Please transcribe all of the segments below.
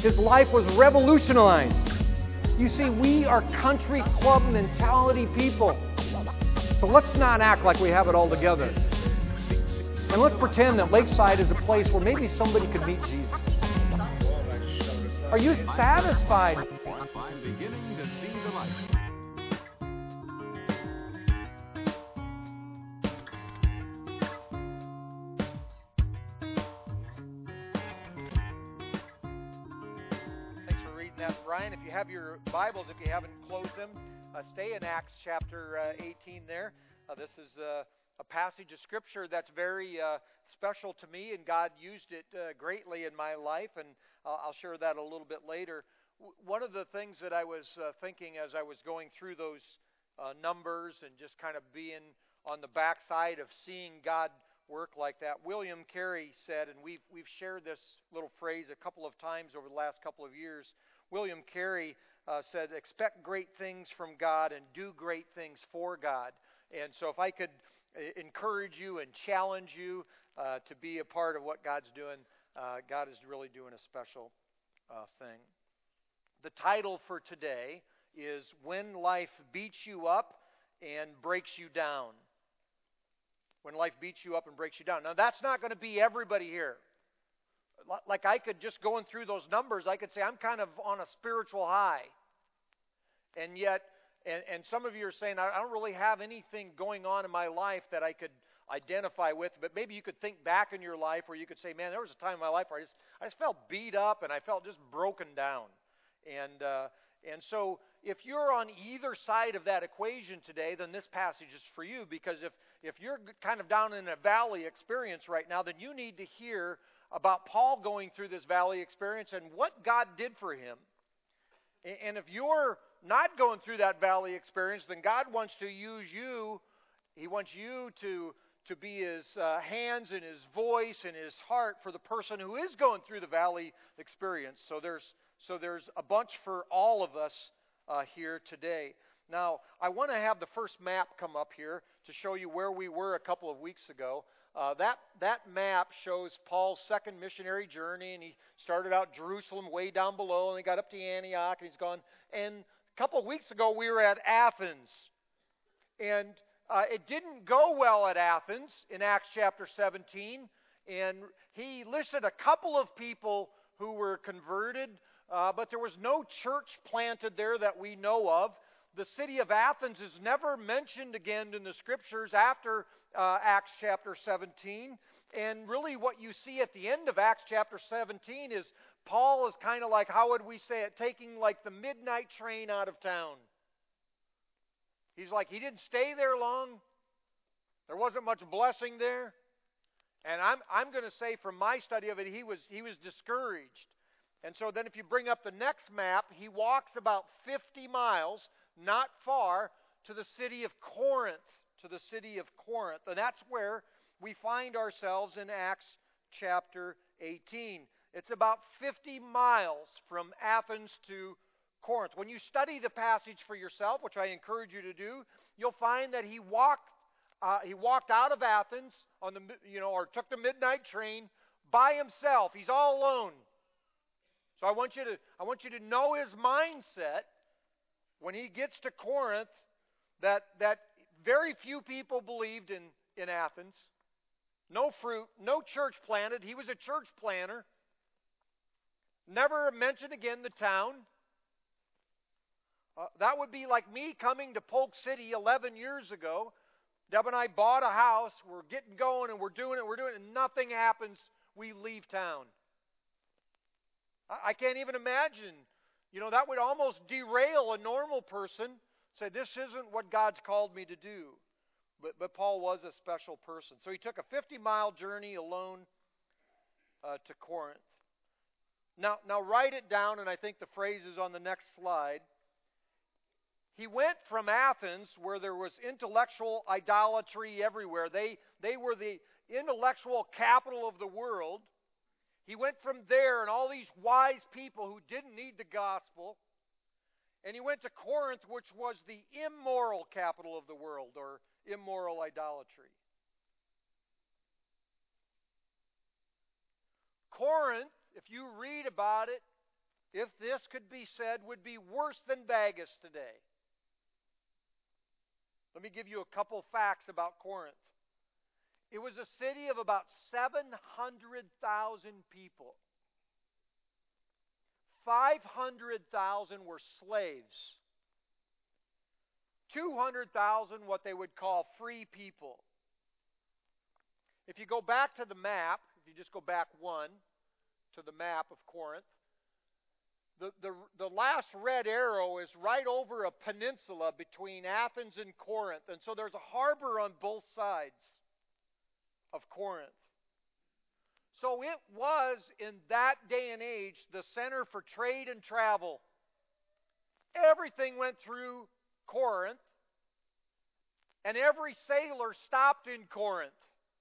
His life was revolutionized. You see, we are country club mentality people. So let's not act like we have it all together. And let's pretend that Lakeside is a place where maybe somebody could meet Jesus. Are you satisfied? I'm beginning to see the light. Thanks for reading that, Brian. If you have your Bibles, if you haven't closed them, stay in Acts chapter 18 there. This is a passage of Scripture that's very special to me, and God used it greatly in my life, and I'll share that a little bit later. One of the things that I was thinking as I was going through those numbers and just kind of being on the backside of seeing God work like that, William Carey said, and we've shared this little phrase a couple of times over the last couple of years. William Carey said, expect great things from God and do great things for God. And so if I could encourage you and challenge you to be a part of what God's doing, God is really doing a special thing. The title for today is When Life Beats You Up and Breaks You Down. When life beats you up and breaks you down. Now, that's not going to be everybody here. Like I could just going through those numbers, I could say I'm kind of on a spiritual high. And yet, and some of you are saying, I don't really have anything going on in my life that I could identify with, but maybe you could think back in your life where you could say, man, there was a time in my life where I just felt beat up and I felt just broken down. And so if you're on either side of that equation today, then this passage is for you, because if you're kind of down in a valley experience right now, then you need to hear about Paul going through this valley experience and what God did for him. And if you're not going through that valley experience, then God wants to use you. He wants you to be His hands and His voice and His heart for the person who is going through the valley experience. So there's a bunch for all of us here today. Now, I want to have the first map come up here to show you where we were a couple of weeks ago. That map shows Paul's second missionary journey, and he started out Jerusalem way down below, and he got up to Antioch, and he's gone. And a couple of weeks ago, we were at Athens, and it didn't go well at Athens in Acts chapter 17, and he listed a couple of people who were converted, but there was no church planted there that we know of. The city of Athens is never mentioned again in the Scriptures after Acts chapter 17. And really what you see at the end of Acts chapter 17 is Paul is kind of like, how would we say it, taking like the midnight train out of town. He's like, he didn't stay there long. There wasn't much blessing there. And I'm going to say from my study of it, he was discouraged. And so then if you bring up the next map, he walks about 50 miles, not far, to the city of Corinth. And that's where we find ourselves in Acts chapter 18. It's about 50 miles from Athens to Corinth. When you study the passage for yourself, which I encourage you to do, you'll find that he walked out of Athens on or took the midnight train by himself. He's all alone. So I want you to know his mindset when he gets to Corinth, that very few people believed in Athens. No fruit, no church planted. He was a church planter. Never mentioned again the town. That would be like me coming to Polk City 11 years ago. Deb and I bought a house. We're getting going and we're doing it, and nothing happens. We leave town. I can't even imagine. That would almost derail a normal person. Say, this isn't what God's called me to do. But Paul was a special person. So he took a 50-mile journey alone to Corinth. Now write it down, and I think the phrase is on the next slide. He went from Athens, where there was intellectual idolatry everywhere. They were the intellectual capital of the world. He went from there and all these wise people who didn't need the gospel. And he went to Corinth, which was the immoral capital of the world, or immoral idolatry. Corinth, if you read about it, if this could be said, would be worse than Vegas today. Let me give you a couple facts about Corinth. It was a city of about 700,000 people. 500,000 were slaves. 200,000 what they would call free people. If you go back to the map, if you just go back one to the map of Corinth, the last red arrow is right over a peninsula between Athens and Corinth. And so there's a harbor on both sides of Corinth. So it was, in that day and age, the center for trade and travel. Everything went through Corinth, and every sailor stopped in Corinth.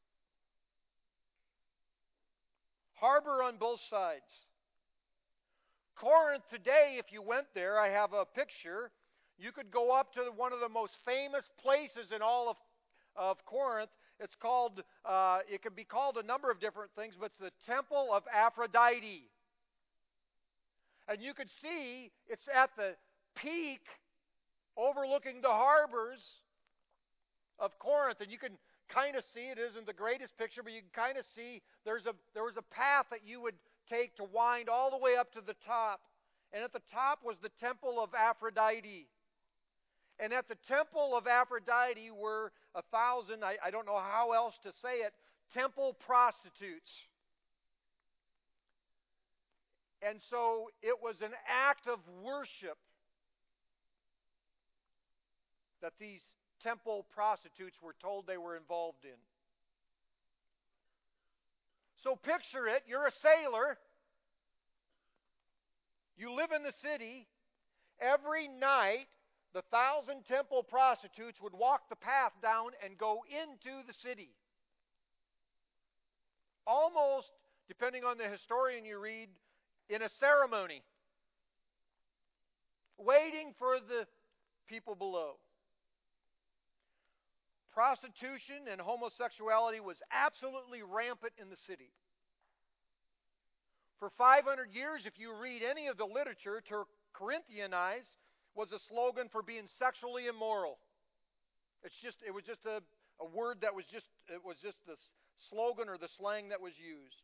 Harbor on both sides. Corinth today, if you went there, I have a picture. You could go up to one of the most famous places in all of Corinth. It's called, it can be called a number of different things, but it's the Temple of Aphrodite. And you could see it's at the peak overlooking the harbors of Corinth. And you can kind of see, it isn't the greatest picture, but you can kind of see there was a path that you would take to wind all the way up to the top. And at the top was the Temple of Aphrodite. And at the Temple of Aphrodite were 1,000, I don't know how else to say it, temple prostitutes. And so it was an act of worship that these temple prostitutes were told they were involved in. So picture it, you're a sailor, you live in the city, every night the 1,000 temple prostitutes would walk the path down and go into the city. Almost, depending on the historian you read, in a ceremony, waiting for the people below. Prostitution and homosexuality was absolutely rampant in the city. For 500 years, if you read any of the literature, to Corinthianize was a slogan for being sexually immoral. It was just a word that was just the slogan or the slang that was used.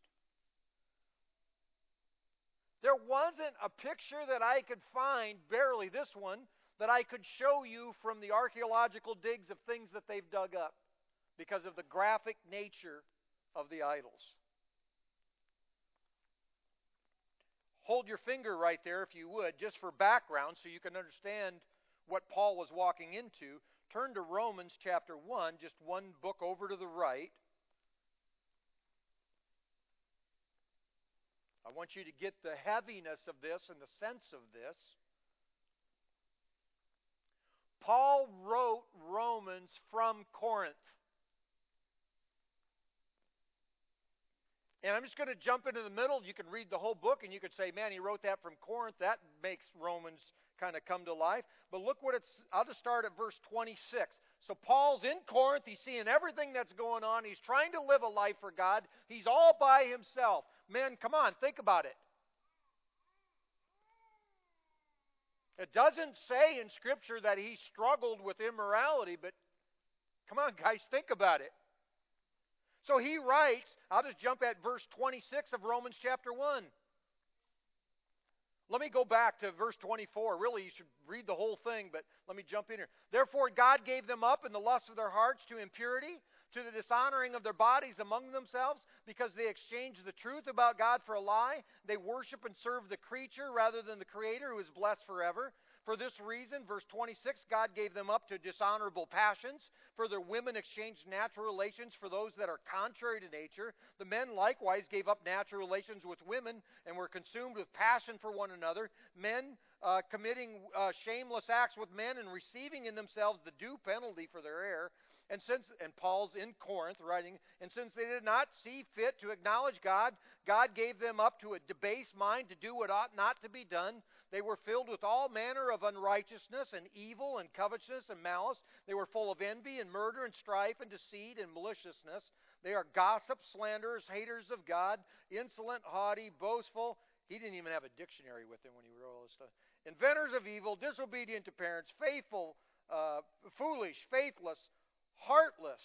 There wasn't a picture that I could find, barely this one, that I could show you from the archaeological digs of things that they've dug up because of the graphic nature of the idols. Hold your finger right there, if you would, just for background so you can understand what Paul was walking into. Turn to Romans chapter 1, just one book over to the right. I want you to get the heaviness of this and the sense of this. Paul wrote Romans from Corinth. And I'm just going to jump into the middle. You can read the whole book and you could say, man, he wrote that from Corinth. That makes Romans kind of come to life. But look what I'll just start at verse 26. So Paul's in Corinth. He's seeing everything that's going on. He's trying to live a life for God. He's all by himself. Men, come on, think about it. It doesn't say in Scripture that he struggled with immorality, but come on, guys, think about it. So he writes, I'll just jump at verse 26 of Romans chapter 1. Let me go back to verse 24. Really, you should read the whole thing, but let me jump in here. Therefore, God gave them up in the lust of their hearts to impurity, to the dishonoring of their bodies among themselves, because they exchanged the truth about God for a lie. They worship and serve the creature rather than the Creator, who is blessed forever. For this reason, verse 26, God gave them up to dishonorable passions. Further, women exchanged natural relations for those that are contrary to nature. The men likewise gave up natural relations with women and were consumed with passion for one another. Men committing shameless acts with men and receiving in themselves the due penalty for their error. And Paul's in Corinth writing, and since they did not see fit to acknowledge God, God gave them up to a debased mind to do what ought not to be done. They were filled with all manner of unrighteousness and evil and covetousness and malice. They were full of envy and murder and strife and deceit and maliciousness. They are gossips, slanderers, haters of God, insolent, haughty, boastful, He didn't even have a dictionary with him when he wrote all this stuff. Inventors of evil, disobedient to parents, foolish, faithless, heartless.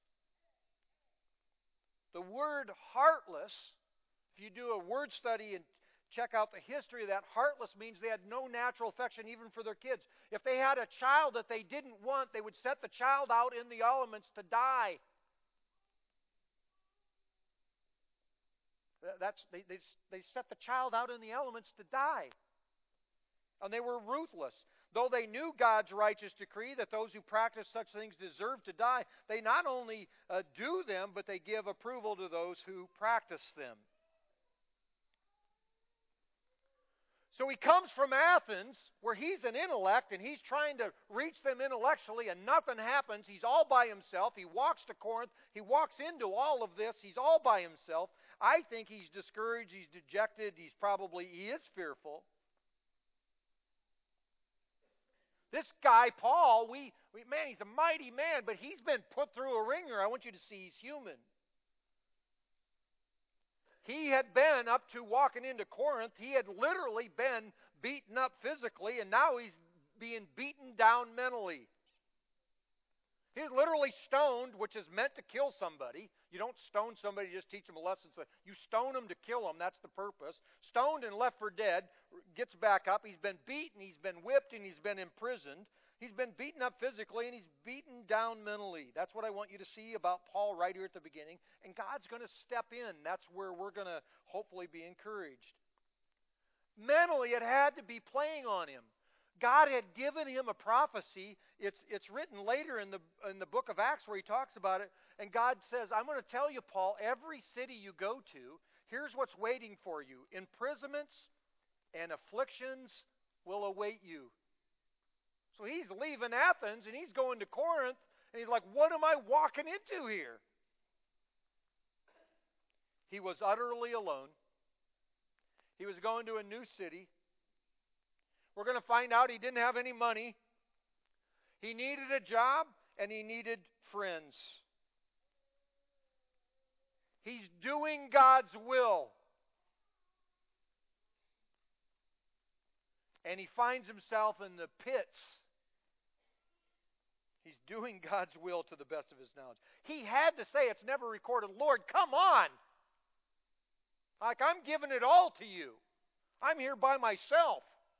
The word heartless, if you do a word study and check out the history of that, heartless means they had no natural affection even for their kids. If they had a child that they didn't want, they would set the child out in the elements to die. They set the child out in the elements to die. And they were ruthless. Though they knew God's righteous decree that those who practice such things deserve to die, they not only do them, but they give approval to those who practice them. So he comes from Athens, where he's an intellect, and he's trying to reach them intellectually, and nothing happens. He's all by himself. He walks to Corinth. He walks into all of this. He's all by himself. I think he's discouraged. He's dejected. He is fearful. This guy, Paul, man, he's a mighty man, but he's been put through a ringer. I want you to see he's human. He had been up to walking into Corinth. He had literally been beaten up physically, and now he's being beaten down mentally. He's literally stoned, which is meant to kill somebody. You don't stone somebody, you just teach them a lesson. So you stone them to kill them. That's the purpose. Stoned and left for dead, gets back up. He's been beaten, he's been whipped, and he's been imprisoned. He's been beaten up physically, and he's beaten down mentally. That's what I want you to see about Paul right here at the beginning. And God's going to step in. That's where we're going to hopefully be encouraged. Mentally, it had to be playing on him. God had given him a prophecy. It's written later in the book of Acts where he talks about it. And God says, I'm going to tell you, Paul, every city you go to, here's what's waiting for you. Imprisonments and afflictions will await you. So he's leaving Athens and he's going to Corinth. And he's like, what am I walking into here? He was utterly alone. He was going to a new city. We're going to find out he didn't have any money. He needed a job, and he needed friends. He's doing God's will. And he finds himself in the pits. He's doing God's will to the best of his knowledge. He had to say, it's never recorded, Lord, come on. Like, I'm giving it all to you. I'm here by myself.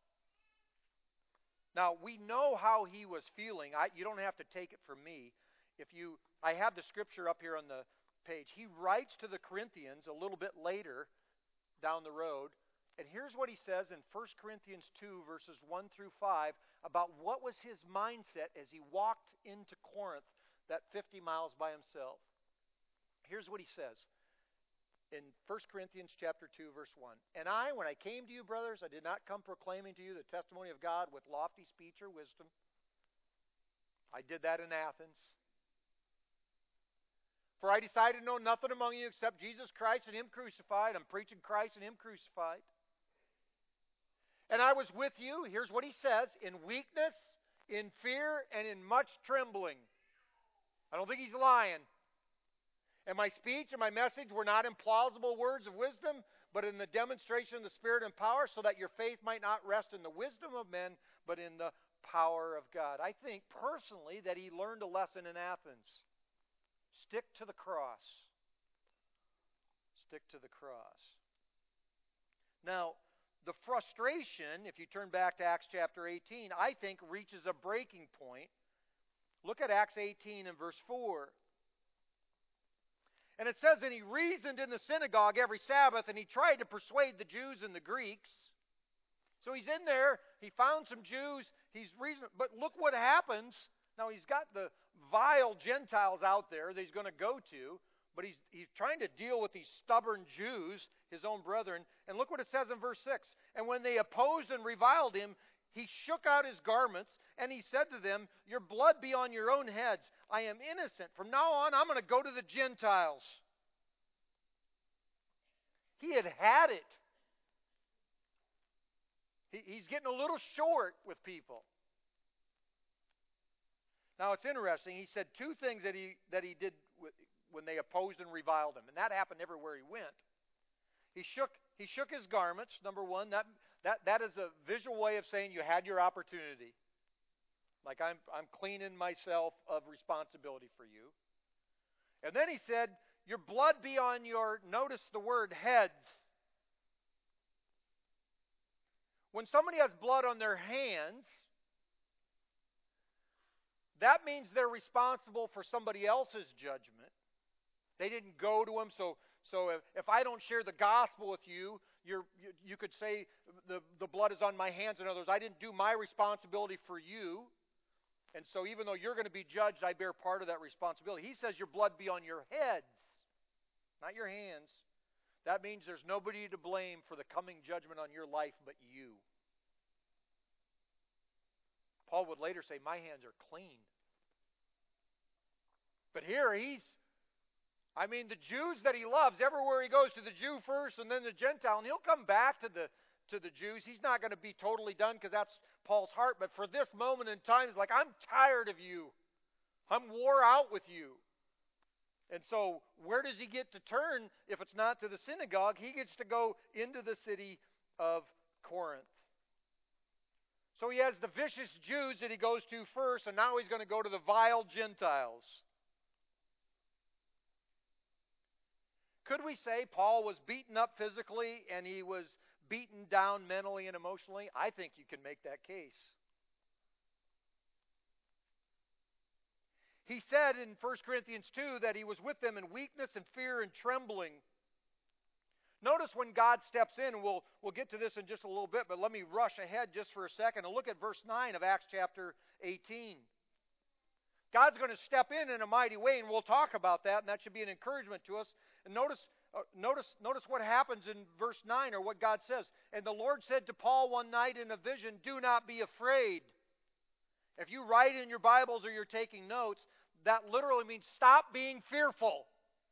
Now, we know how he was feeling. You don't have to take it from me. I have the scripture up here on the page. He writes to the Corinthians a little bit later down the road. And here's what he says in 1 Corinthians 2, verses 1 through 5, about what was his mindset as he walked into Corinth, that 50 miles by himself. Here's what he says in 1 Corinthians chapter 2, verse 1. And I, when I came to you, brothers, I did not come proclaiming to you the testimony of God with lofty speech or wisdom. I did that in Athens. For I decided to know nothing among you except Jesus Christ and Him crucified. I'm preaching Christ and Him crucified. And I was with you, here's what he says, in weakness, in fear, and in much trembling. I don't think he's lying. And my speech and my message were not implausible words of wisdom, but in the demonstration of the Spirit and power, so that your faith might not rest in the wisdom of men, but in the power of God. I think personally that he learned a lesson in Athens. Stick to the cross. Stick to the cross. Now, the frustration, if you turn back to Acts chapter 18, I think reaches a breaking point. Look at Acts 18 and verse 4. And it says, and he reasoned in the synagogue every Sabbath, and he tried to persuade the Jews and the Greeks. So he's in there, he found some Jews, he's reasoning, but look what happens. Now he's got the vile Gentiles out there that he's going to go to, but he's trying to deal with these stubborn Jews, his own brethren. And look what it says in verse 6. And when they opposed and reviled him, he shook out his garments, and he said to them, your blood be on your own heads. I am innocent. From now on, I'm going to go to the Gentiles. He had it. He's getting a little short with people. Now, it's interesting. He said two things that he did when they opposed and reviled him, and that happened everywhere he went. He shook He shook his garments, number one. That is a visual way of saying you had your opportunity. Like I'm cleaning myself of responsibility for you. And then he said, your blood be on your, notice the word, heads. When somebody has blood on their hands, that means they're responsible for somebody else's judgment. They didn't go to him, so if I don't share the gospel with you, you could say the blood is on my hands. In other words, I didn't do my responsibility for you. And so even though you're going to be judged, I bear part of that responsibility. He says your blood be on your heads, not your hands. That means there's nobody to blame for the coming judgment on your life but you. Paul would later say, my hands are clean. But here the Jews that he loves, everywhere he goes, to the Jew first and then the Gentile, and he'll come back to the Jews. He's not going to be totally done because that's Paul's heart, but for this moment in time, he's like, I'm tired of you. I'm wore out with you. And so where does he get to turn if it's not to the synagogue? He gets to go into the city of Corinth. So he has the vicious Jews that he goes to first, and now he's going to go to the vile Gentiles. Could we say Paul was beaten up physically and he was beaten down mentally and emotionally? I think you can make that case. He said in 1 Corinthians 2 that he was with them in weakness and fear and trembling. Notice when God steps in, and we'll get to this in just a little bit, but let me rush ahead just for a second and look at verse 9 of Acts chapter 18. God's going to step in a mighty way, and we'll talk about that, and that should be an encouragement to us. And notice what happens in verse 9, or what God says. And the Lord said to Paul one night in a vision, do not be afraid. If you write in your Bibles or you're taking notes, that literally means stop being fearful.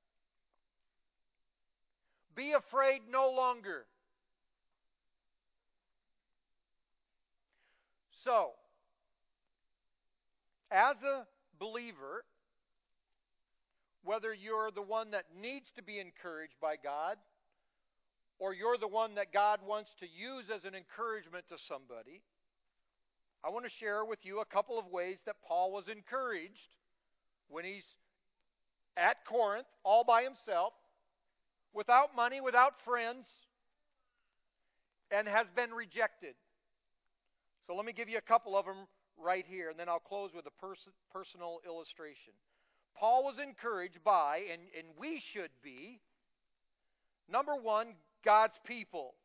Be afraid no longer. So, as a believer, whether you're the one that needs to be encouraged by God, or you're the one that God wants to use as an encouragement to somebody, I want to share with you a couple of ways that Paul was encouraged when he's at Corinth all by himself, without money, without friends, and has been rejected. So let me give you a couple of them right here, and then I'll close with a personal illustration. Paul was encouraged by, and we should be, number one, God's people.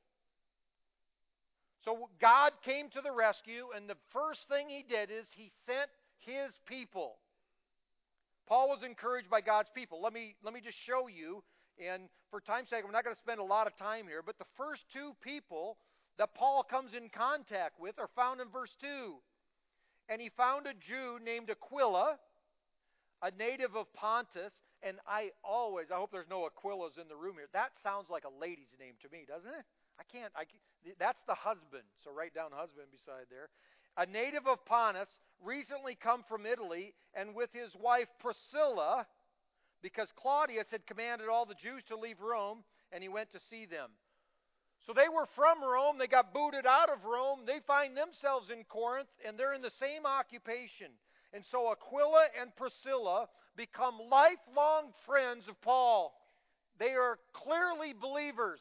So God came to the rescue, and the first thing he did is he sent his people. Paul was encouraged by God's people. Let me just show you, and for time's sake, I'm not going to spend a lot of time here, but the first two people that Paul comes in contact with are found in verse 2. And he found a Jew named Aquila, a native of Pontus, and I hope there's no Aquilas in the room here. That sounds like a lady's name to me, doesn't it? That's the husband, so write down husband beside there. A native of Pontus, recently come from Italy, and with his wife Priscilla, because Claudius had commanded all the Jews to leave Rome, and he went to see them. So they were from Rome, they got booted out of Rome, they find themselves in Corinth, and they're in the same occupation. And so Aquila and Priscilla become lifelong friends of Paul. They are clearly believers.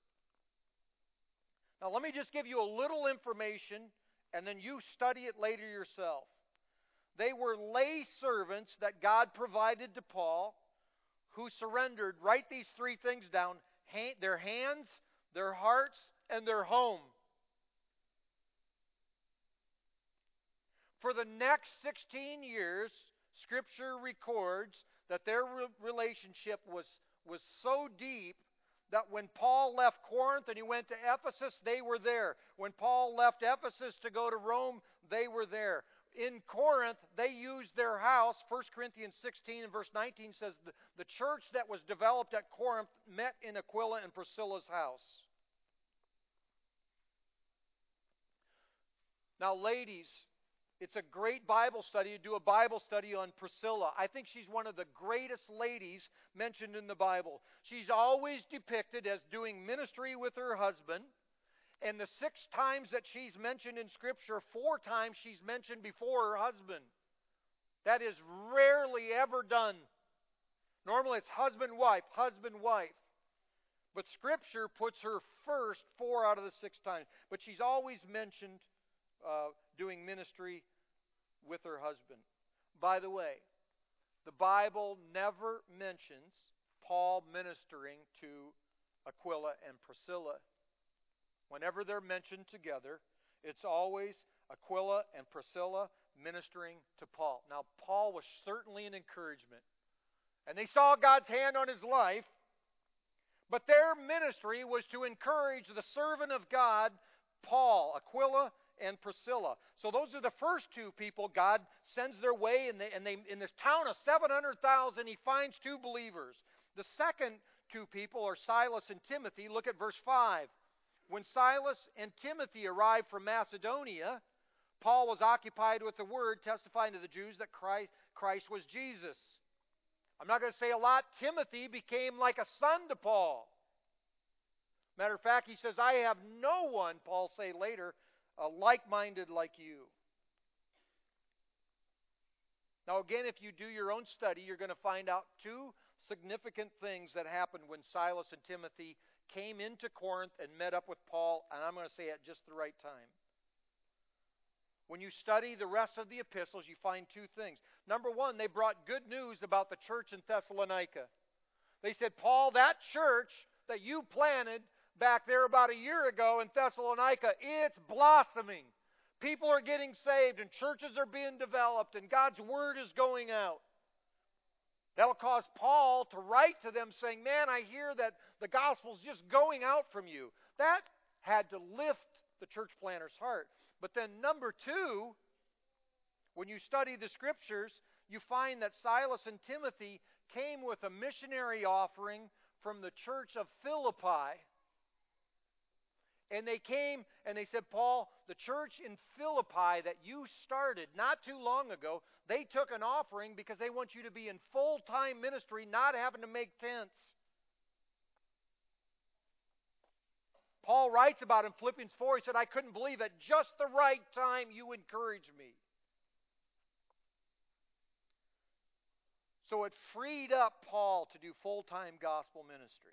Now let me just give you a little information, and then you study it later yourself. They were lay servants that God provided to Paul, who surrendered, write these three things down, their hands, their hearts, and their home. For the next 16 years, Scripture records that their relationship was so deep that when Paul left Corinth and he went to Ephesus, they were there. When Paul left Ephesus to go to Rome, they were there. In Corinth, they used their house. 1 Corinthians 16 and verse 19 says the church that was developed at Corinth met in Aquila and Priscilla's house. Now, ladies, It's a great Bible study to do a Bible study on Priscilla. I think she's one of the greatest ladies mentioned in the Bible. She's always depicted as doing ministry with her husband. And the 6 times that she's mentioned in Scripture, 4 times she's mentioned before her husband. That is rarely ever done. Normally it's husband, wife, husband, wife. But Scripture puts her first 4 out of the 6 times. But she's always mentioned doing ministry with her husband. By the way, the Bible never mentions Paul ministering to Aquila and Priscilla. Whenever they're mentioned together, it's always Aquila and Priscilla ministering to Paul. Now, Paul was certainly an encouragement. And they saw God's hand on his life. But their ministry was to encourage the servant of God, Paul, Aquila, and Priscilla. So those are the first 2 people God sends their way. And they in this town of 700,000, he finds 2 believers. The second 2 people are Silas and Timothy. Look at verse 5. When Silas and Timothy arrived from Macedonia, Paul was occupied with the word, testifying to the Jews that Christ was Jesus. I'm not going to say a lot. Timothy became like a son to Paul. Matter of fact, he says, I have no one, Paul say later, like-minded like you. Now again, if you do your own study, you're going to find out 2 significant things that happened when Silas and Timothy came into Corinth and met up with Paul, and I'm going to say at just the right time. When you study the rest of the epistles, you find 2 things. Number 1, they brought good news about the church in Thessalonica. They said, Paul, that church that you planted back there about a year ago in Thessalonica, it's blossoming. People are getting saved, and churches are being developed, and God's word is going out. That'll cause Paul to write to them saying, man, I hear that the gospel's just going out from you. That had to lift the church planter's heart. But then number 2, when you study the Scriptures, you find that Silas and Timothy came with a missionary offering from the church of Philippi. And they came and they said, Paul, the church in Philippi that you started not too long ago, they took an offering because they want you to be in full-time ministry, not having to make tents. Paul writes about in Philippians 4, he said, I couldn't believe at just the right time you encouraged me. So it freed up Paul to do full-time gospel ministry.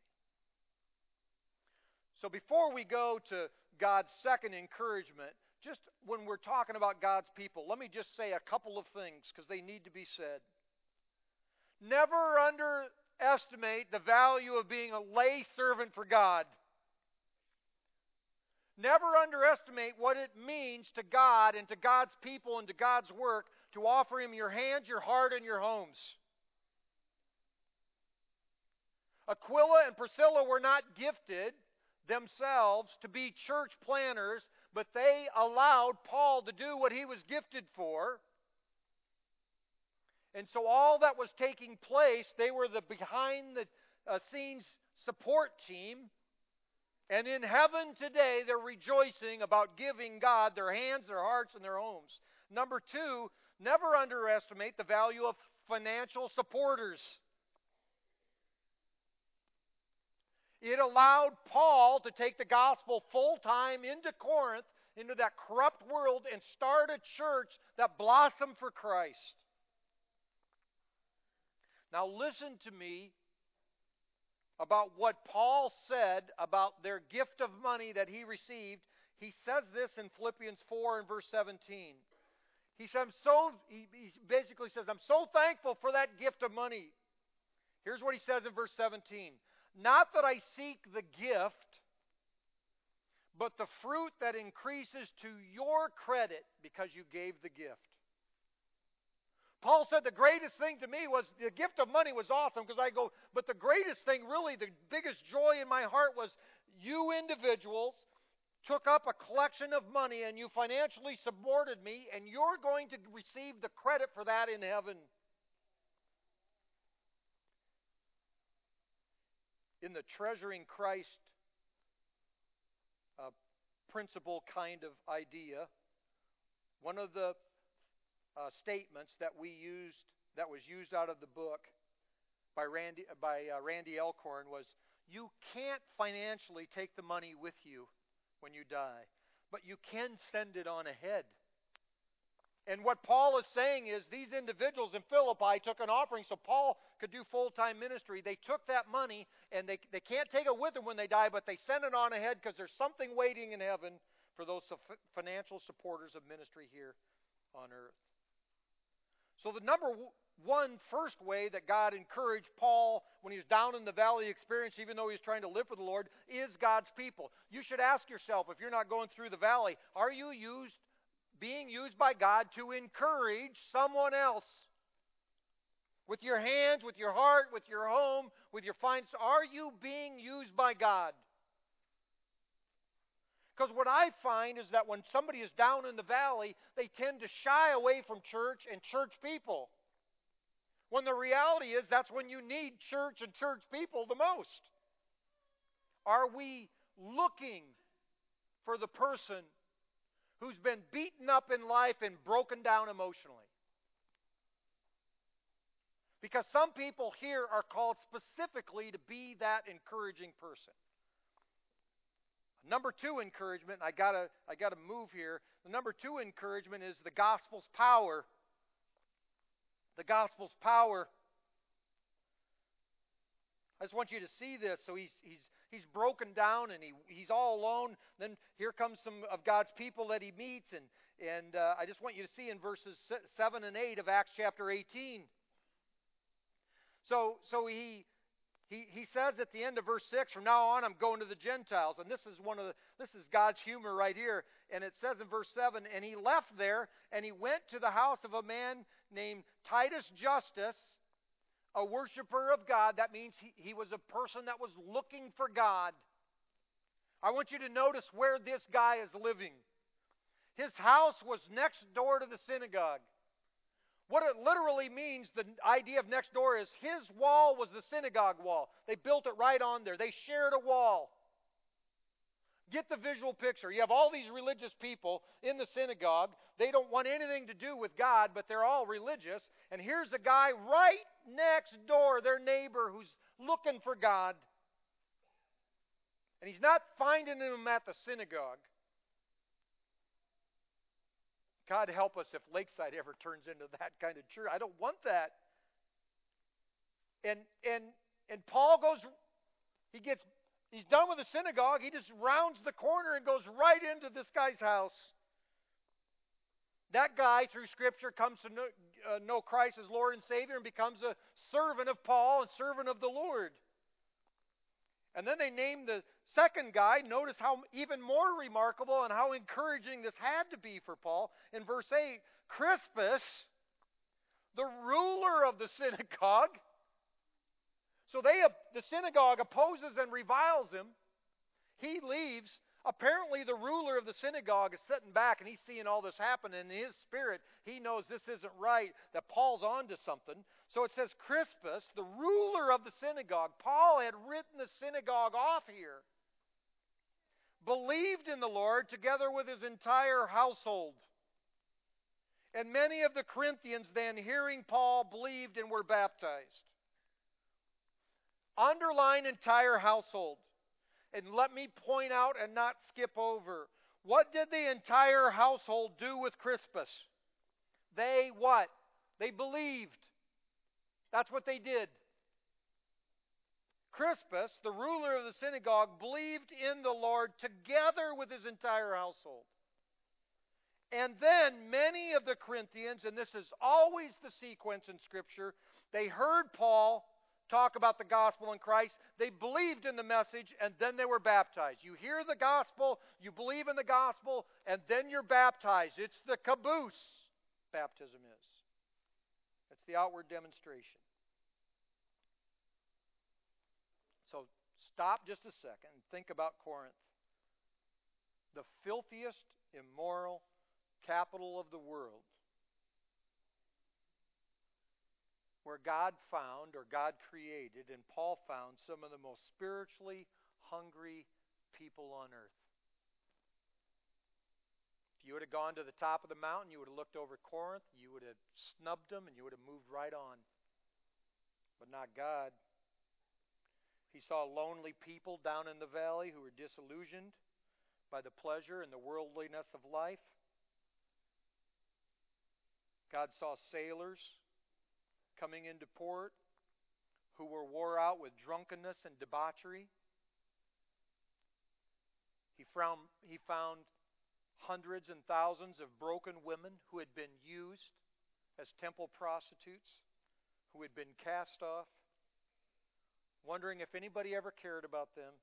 So before we go to God's second encouragement, just when we're talking about God's people, let me just say a couple of things because they need to be said. Never underestimate the value of being a lay servant for God. Never underestimate what it means to God and to God's people and to God's work to offer Him your hands, your heart, and your homes. Aquila and Priscilla were not gifted themselves to be church planners, but they allowed Paul to do what he was gifted for. And so all that was taking place, they were the behind-the-scenes support team. And in heaven today, they're rejoicing about giving God their hands, their hearts, and their homes. Number 2, never underestimate the value of financial supporters. It allowed Paul to take the gospel full-time into Corinth, into that corrupt world, and start a church that blossomed for Christ. Now listen to me about what Paul said about their gift of money that he received. He says this in Philippians 4 and verse 17. He basically says, I'm so thankful for that gift of money. Here's what he says in verse 17. Not that I seek the gift, but the fruit that increases to your credit because you gave the gift. Paul said the greatest thing to me was, the gift of money was awesome because but the greatest thing, really, the biggest joy in my heart was you individuals took up a collection of money and you financially supported me, and you're going to receive the credit for that in heaven. In the treasuring Christ principle kind of idea, one of the statements that was used out of the book by Randy Elkhorn was, you can't financially take the money with you when you die, but you can send it on ahead. And what Paul is saying is these individuals in Philippi took an offering so Paul could do full-time ministry. They took that money, and they can't take it with them when they die, but they send it on ahead because there's something waiting in heaven for those financial supporters of ministry here on earth. So the number one first way that God encouraged Paul when he was down in the valley experience, even though he was trying to live for the Lord, is God's people. You should ask yourself, if you're not going through the valley, are you being used by God to encourage someone else? With your hands, with your heart, with your home, with your finances, are you being used by God? Because what I find is that when somebody is down in the valley, they tend to shy away from church and church people. When the reality is that's when you need church and church people the most. Are we looking for the person who's been beaten up in life and broken down emotionally? Because some people here are called specifically to be that encouraging person. Number two encouragement, I gotta move here. The number two encouragement is the gospel's power. The gospel's power. I just want you to see this. So he's broken down and he's all alone. Then here comes some of God's people that he meets, and I just want you to see in verses 7 and 8 of Acts chapter 18. So he says at the end of verse 6, from now on I'm going to the Gentiles. And this is God's humor right here. And it says in verse 7, and he left there and he went to the house of a man named Titus Justus, a worshiper of God. That means he was a person that was looking for God. I want you to notice where this guy is living. His house was next door to the synagogue. What it literally means, the idea of next door, is his wall was the synagogue wall. They built it right on there. They shared a wall. Get the visual picture. You have all these religious people in the synagogue. They don't want anything to do with God, but they're all religious. And here's a guy right next door, their neighbor, who's looking for God. And he's not finding him at the synagogue. God help us if Lakeside ever turns into that kind of church. I don't want that. And Paul goes, he's done with the synagogue. He just rounds the corner and goes right into this guy's house. That guy, through Scripture, comes to know Christ as Lord and Savior and becomes a servant of Paul and servant of the Lord. And then they name the second guy. Notice how even more remarkable and how encouraging this had to be for Paul. In verse 8, Crispus, the ruler of the synagogue. So the synagogue opposes and reviles him. He leaves. Apparently the ruler of the synagogue is sitting back and he's seeing all this happen. And in his spirit, he knows this isn't right, that Paul's on to something. So it says Crispus, the ruler of the synagogue. Paul had written the synagogue off here. Believed in the Lord together with his entire household. And many of the Corinthians then, hearing Paul, believed and were baptized. Underline entire household. And let me point out and not skip over. What did the entire household do with Crispus? They what? They believed. That's what they did. Crispus, the ruler of the synagogue, believed in the Lord together with his entire household. And then many of the Corinthians, and this is always the sequence in Scripture, they heard Paul talk about the gospel in Christ. They believed in the message, and then they were baptized. You hear the gospel, you believe in the gospel, and then you're baptized. It's the caboose, baptism is. It's the outward demonstration. So stop just a second and think about Corinth. The filthiest, immoral capital of the world, where God found, or God created, and Paul found some of the most spiritually hungry people on earth. If you would have gone to the top of the mountain, you would have looked over Corinth, you would have snubbed them, and you would have moved right on. But not God. He saw lonely people down in the valley who were disillusioned by the pleasure and the worldliness of life. God saw sailors coming into port who were wore out with drunkenness and debauchery. He found hundreds and thousands of broken women who had been used as temple prostitutes, who had been cast off, wondering if anybody ever cared about them.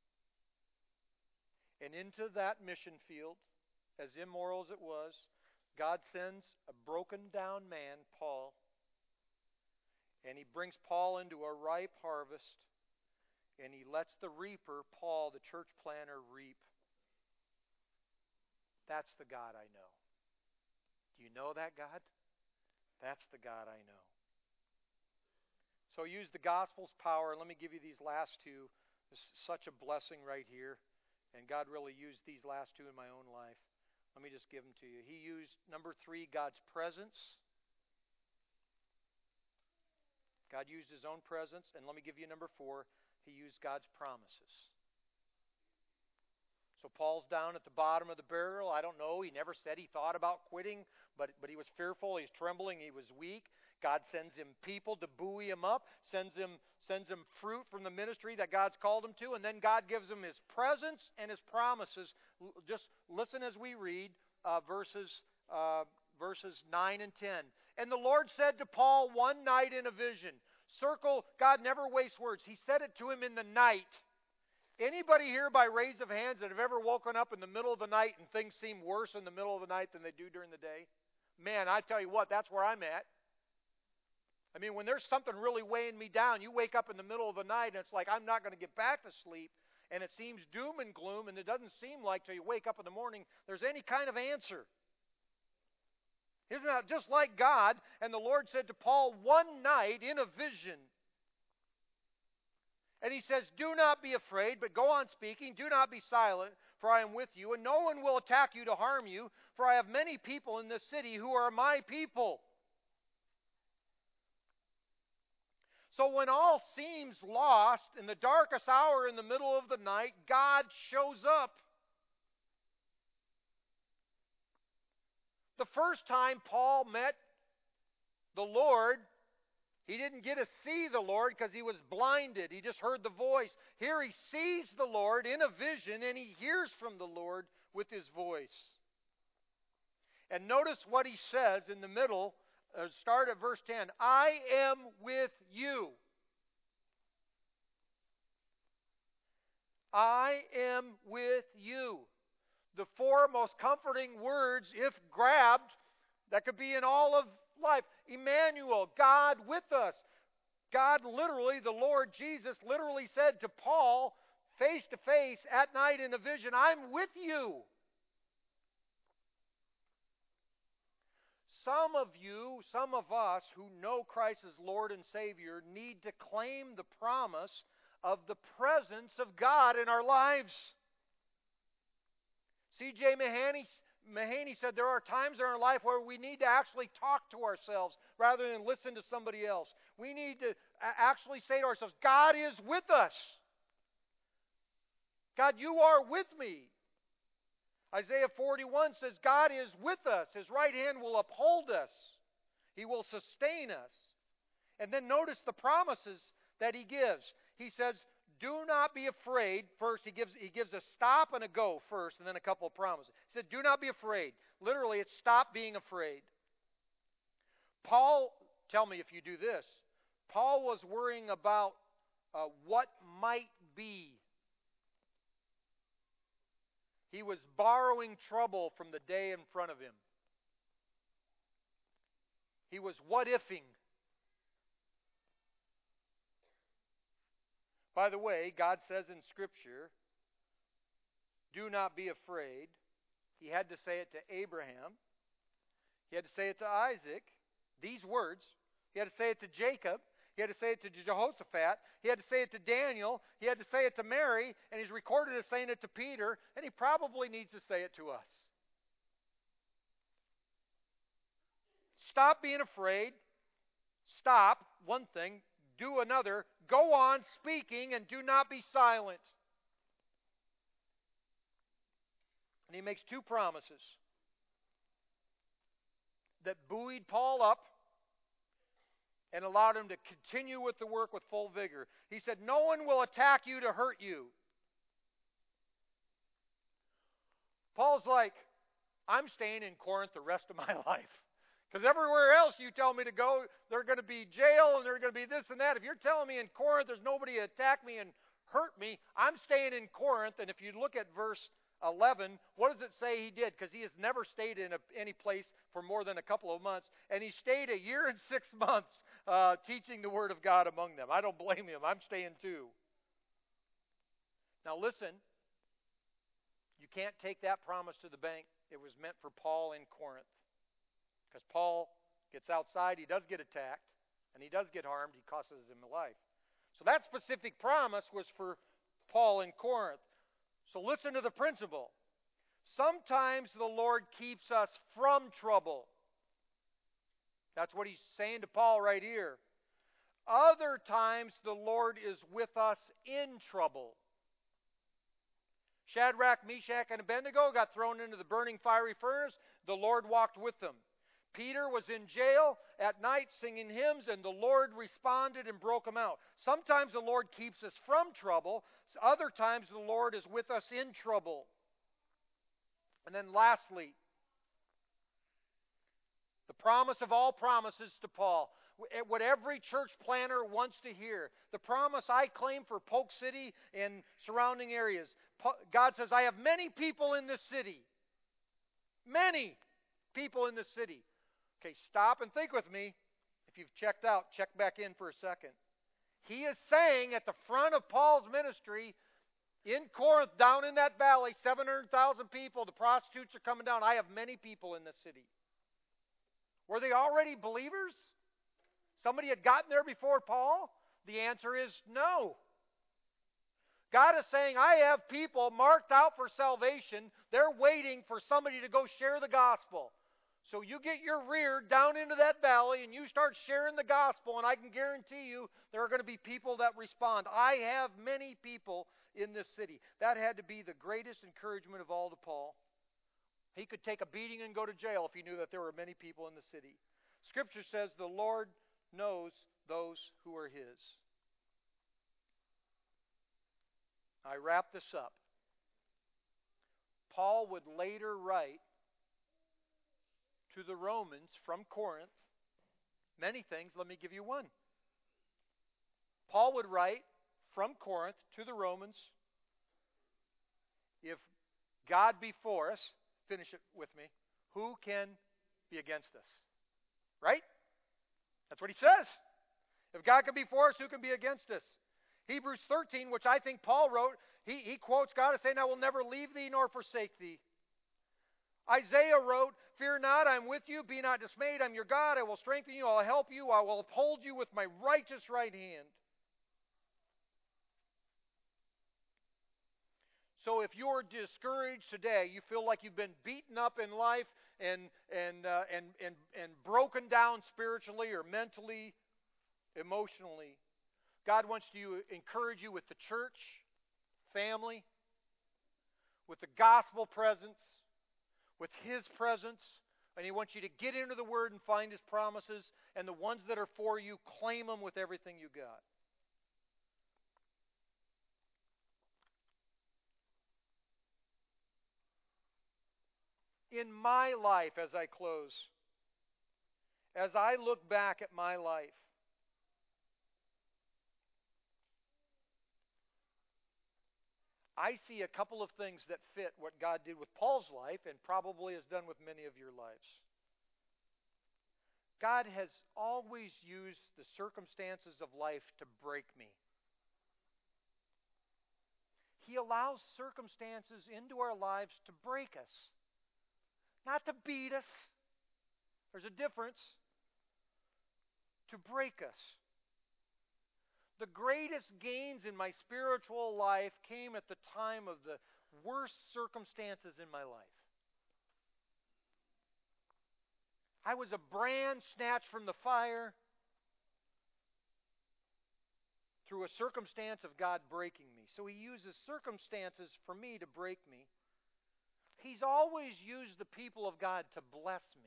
And into that mission field, as immoral as it was, God sends a broken down man, Paul, and he brings Paul into a ripe harvest, and he lets the reaper, Paul, the church planter, reap. That's the God I know. Do you know that God? That's the God I know. So use the gospel's power. Let me give you these last two. This is such a blessing right here. And God really used these last two in my own life. Let me just give them to you. He used, number 3, God's presence. God used His own presence. And let me give you number 4. He used God's promises. So Paul's down at the bottom of the barrel. I don't know. He never said he thought about quitting, but he was fearful. He's trembling. He was weak. God sends him people to buoy him up, sends him fruit from the ministry that God's called him to, and then God gives him His presence and His promises. Just listen as we read verses 9 and 10. And the Lord said to Paul one night in a vision. Circle, God never wastes words. He said it to him in the night. Anybody here by raise of hands that have ever woken up in the middle of the night and things seem worse in the middle of the night than they do during the day? Man, I tell you what, that's where I'm at. I mean, when there's something really weighing me down, you wake up in the middle of the night and it's like I'm not going to get back to sleep, and it seems doom and gloom, and it doesn't seem like till you wake up in the morning there's any kind of answer. Isn't that just like God? And the Lord said to Paul one night in a vision, and He says, do not be afraid, but go on speaking. Do not be silent, for I am with you, and no one will attack you to harm you, for I have many people in this city who are my people. So when all seems lost, in the darkest hour in the middle of the night, God shows up. The first time Paul met the Lord, he didn't get to see the Lord because he was blinded. He just heard the voice. Here he sees the Lord in a vision, and he hears from the Lord with his voice. And notice what he says in the middle. Start at verse 10. I am with you. I am with you. The 4 most comforting words, if grabbed, that could be in all of life. Emmanuel, God with us. God literally, the Lord Jesus literally said to Paul, face to face at night in a vision, I'm with you. Some of you, some of us who know Christ as Lord and Savior need to claim the promise of the presence of God in our lives. C.J. Mahaney said there are times in our life where we need to actually talk to ourselves rather than listen to somebody else. We need to actually say to ourselves, God is with us. God, you are with me. Isaiah 41 says God is with us. His right hand will uphold us. He will sustain us. And then notice the promises that He gives. He says, do not be afraid. First, he gives a stop and a go first, and then a couple of promises. He said, do not be afraid. Literally, it's stop being afraid. Paul, tell me if you do this. Paul was worrying about what might be. He was borrowing trouble from the day in front of him. He was what-ifing. By the way, God says in Scripture, do not be afraid. He had to say it to Abraham. He had to say it to Isaac. These words. He had to say it to Jacob. He had to say it to Jehoshaphat. He had to say it to Daniel. He had to say it to Mary. And he's recorded as saying it to Peter. And he probably needs to say it to us. Stop being afraid. Stop, one thing. Do another. Go on speaking and do not be silent. And he makes two promises that buoyed Paul up and allowed him to continue with the work with full vigor. He said, no one will attack you to hurt you. Paul's like, I'm staying in Corinth the rest of my life. Because everywhere else you tell me to go, there's going to be jail and there's going to be this and that. If you're telling me in Corinth there's nobody to attack me and hurt me, I'm staying in Corinth. And if you look at verse 11, what does it say he did? Because he has never stayed in any place for more than a couple of months. And he stayed 1 year and 6 months teaching the Word of God among them. I don't blame him. I'm staying too. Now listen, you can't take that promise to the bank. It was meant for Paul in Corinth. Because Paul gets outside, he does get attacked, and he does get harmed, he costs him a life. So that specific promise was for Paul in Corinth. So listen to the principle. Sometimes the Lord keeps us from trouble. That's what he's saying to Paul right here. Other times the Lord is with us in trouble. Shadrach, Meshach, and Abednego got thrown into the burning fiery furnace. The Lord walked with them. Peter was in jail at night singing hymns, and the Lord responded and broke him out. Sometimes the Lord keeps us from trouble. Other times the Lord is with us in trouble. And then lastly, the promise of all promises to Paul. What every church planner wants to hear. The promise I claim for Polk City and surrounding areas. God says, I have many people in this city. Many people in this city. Okay, stop and think with me. If you've checked out, check back in for a second. He is saying at the front of Paul's ministry in Corinth, down in that valley, 700,000 people, the prostitutes are coming down. I have many people in this city. Were they already believers? Somebody had gotten there before Paul? The answer is no. God is saying, I have people marked out for salvation. They're waiting for somebody to go share the gospel. So you get your rear down into that valley and you start sharing the gospel, and I can guarantee you there are going to be people that respond. I have many people in this city. That had to be the greatest encouragement of all to Paul. He could take a beating and go to jail if he knew that there were many people in the city. Scripture says the Lord knows those who are His. I wrap this up. Paul would later write to the Romans from Corinth many things. Let me give you one. Paul would write from Corinth to the Romans, if God be for us, finish it with me, who can be against us? Right? That's what he says. If God can be for us, who can be against us? Hebrews 13, which I think Paul wrote, he quotes God as saying, I will never leave thee nor forsake thee. Isaiah wrote, fear not, I'm with you. Be not dismayed, I'm your God. I will strengthen you, I'll help you. I will uphold you with my righteous right hand. So if you're discouraged today, you feel like you've been beaten up in life and broken down spiritually or mentally, emotionally, God wants to encourage you with the church, family, with the gospel presence, with His presence, and He wants you to get into the Word and find His promises, and the ones that are for you, claim them with everything you got. In my life, as I close, as I look back at my life, I see a couple of things that fit what God did with Paul's life and probably has done with many of your lives. God has always used the circumstances of life to break me. He allows circumstances into our lives to break us, not to beat us. There's a difference. To break us. The greatest gains in my spiritual life came at the time of the worst circumstances in my life. I was a brand snatched from the fire through a circumstance of God breaking me. So He uses circumstances for me to break me. He's always used the people of God to bless me.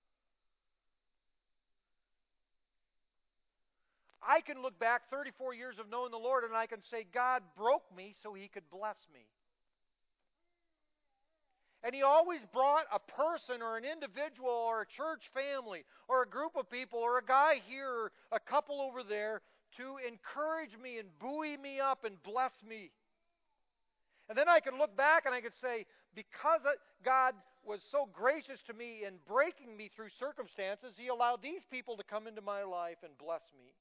I can look back 34 years of knowing the Lord and I can say, God broke me so He could bless me. And He always brought a person or an individual or a church family or a group of people or a guy here or a couple over there to encourage me and buoy me up and bless me. And then I can look back and I can say, because God was so gracious to me in breaking me through circumstances, He allowed these people to come into my life and bless me.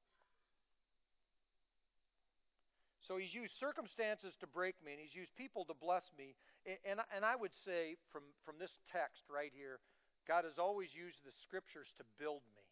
So He's used circumstances to break me, and He's used people to bless me. And I would say from this text right here, God has always used the Scriptures to build me.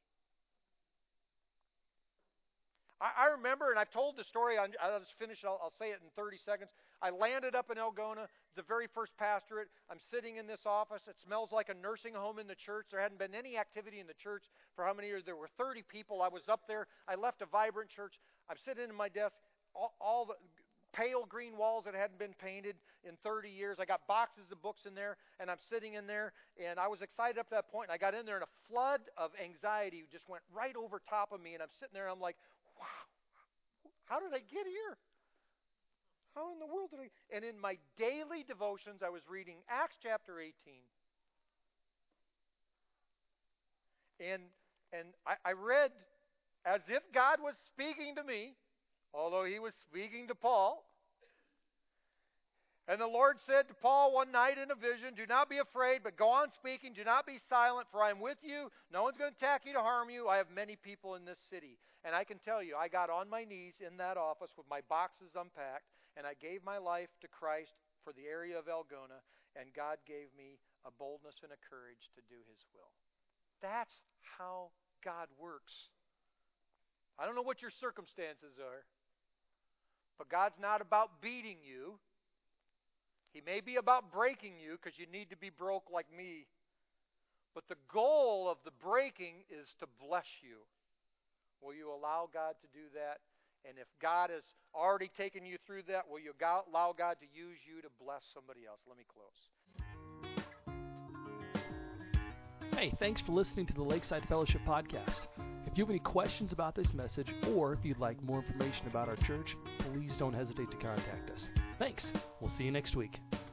I remember, and I've told the story, I'll just finish, I'll say it in 30 seconds. I landed up in Algona, the very first pastorate. I'm sitting in this office. It smells like a nursing home in the church. There hadn't been any activity in the church for how many years? There were 30 people. I was up there. I left a vibrant church. I'm sitting in my desk, all the pale green walls that hadn't been painted in 30 years. I got boxes of books in there, and I'm sitting in there, and I was excited up to that point. And I got in there, and a flood of anxiety just went right over top of me, and I'm sitting there, and I'm like, wow, how did I get here? How in the world did I? And in my daily devotions, I was reading Acts chapter 18. And I read as if God was speaking to me, although He was speaking to Paul. And the Lord said to Paul one night in a vision, do not be afraid, but go on speaking. Do not be silent, for I am with you. No one's going to attack you to harm you. I have many people in this city. And I can tell you, I got on my knees in that office with my boxes unpacked, and I gave my life to Christ for the area of Algona, and God gave me a boldness and a courage to do His will. That's how God works. I don't know what your circumstances are, but God's not about beating you. He may be about breaking you because you need to be broke like me. But the goal of the breaking is to bless you. Will you allow God to do that? And if God has already taken you through that, will you allow God to use you to bless somebody else? Let me close. Hey, thanks for listening to the Lakeside Fellowship Podcast. If you have any questions about this message, or if you'd like more information about our church, please don't hesitate to contact us. Thanks. We'll see you next week.